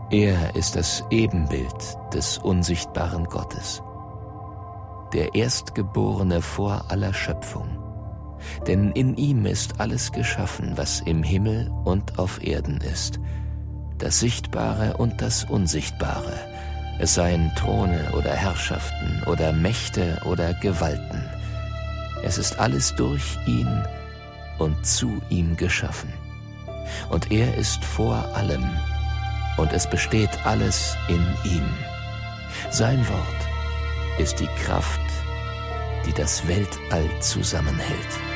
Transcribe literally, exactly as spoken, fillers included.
Er ist das Ebenbild des unsichtbaren Gottes, der Erstgeborene vor aller Schöpfung. Denn in ihm ist alles geschaffen, was im Himmel und auf Erden ist, das Sichtbare und das Unsichtbare, es seien Throne oder Herrschaften oder Mächte oder Gewalten. Es ist alles durch ihn und zu ihm geschaffen. Und er ist vor allem, und es besteht alles in ihm. Sein Wort ist die Kraft, die das Weltall zusammenhält.